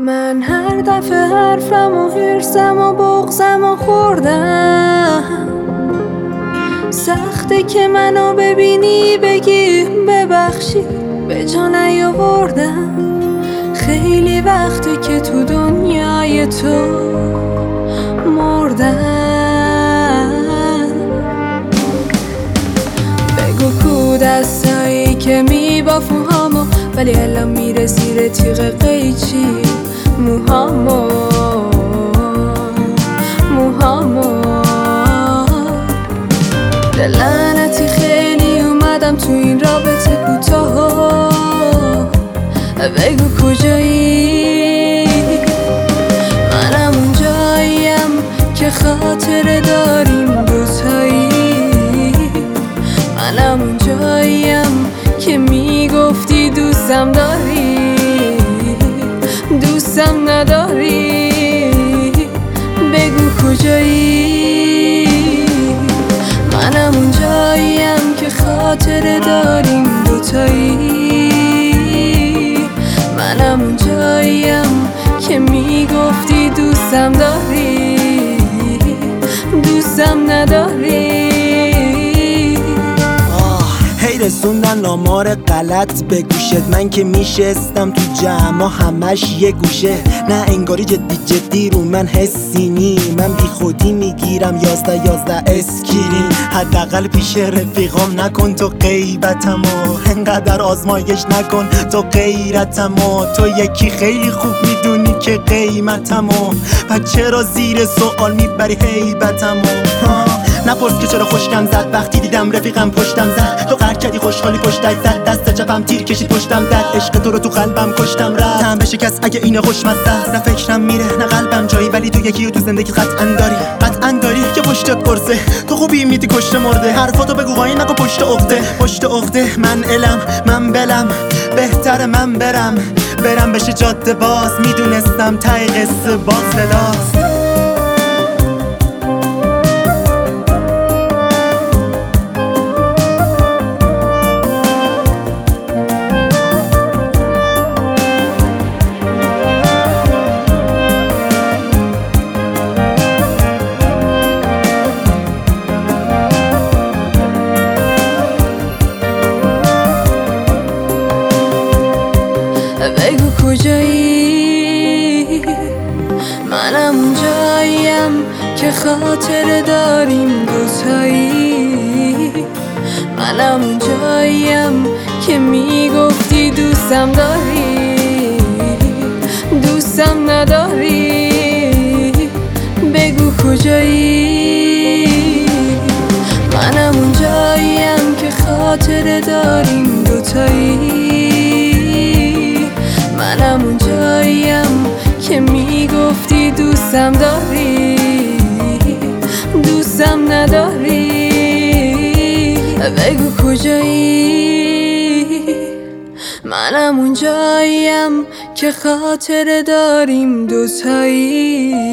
من هر دفعه حرفم و حرصم و بغضم و خوردم، سخته که منو ببینی بگی ببخشی به جا نیاوردم. خیلی وقته که تو دنیای تو مردم. بگو کو دستایی که میباف موهامو ولی الان میره زیر تیغ قیچی موهامو لعنتی خیلی اومدم تو این رابطه کوتاه. بگو کجایی؟ منم اون جاییم که خاطره داریم دوتایی. منم اون جاییم که میگفتی دوستم داری دوستم نداری. بگو کجایی؟ منم اون جاییم که خاطره داریم دوتایی. منم اون جاییم که میگفتی دوستم داری دوستم نداری. هی رسوندن آمار غلط به گوشت، من که میشستم تو جمع همش یه گوشه. نه انگاری جدی رو من حسی نی، من بی خودی میگیرم 11 اسکرین. حداقل پیش رفیقام نکن تو غیبتمو، انقدر آزمایش نکن تو غیرتمو. تو یکی خیلی خوب میدونی که قیمتمو، و چرا زیر سوال میبری هیبتمو؟ نپرس که چرا خوشگم زد وقتی دیدم رفیقم پشتم زد. تو قهر کردی خوشحالی پشتت زد، دست چپم تیر کشید پشتم زد. عشق تو رو تو قلبم کشتم رفت تم بشه کس اگه اینه خوشمزه. نه فکرم میره نه قلبم جایی، ولی تو یکی رو تو زندگی قطعا داری که پشتت قرصه. تو خوبی میدی کشته مرده، حرفاتو بگو قایم نکن پشت عقده. من علم من بلم بهتر من برم بشه جاده باز. میدونستم ته قصه باز فلاست. بگو کجایی؟ منم اون جاییم که خاطره داریم دوتایی. منم اون جاییم که میگفتی دوستم داری دوستم نداری. بگو کجایی؟ منم اون جاییم که خاطره داریم دوتایی. منم اون جاییم که میگفتی دوستم داری دوستم نداری. بگو کجایی؟ منم اون جاییم که خاطره داریم دوتایی.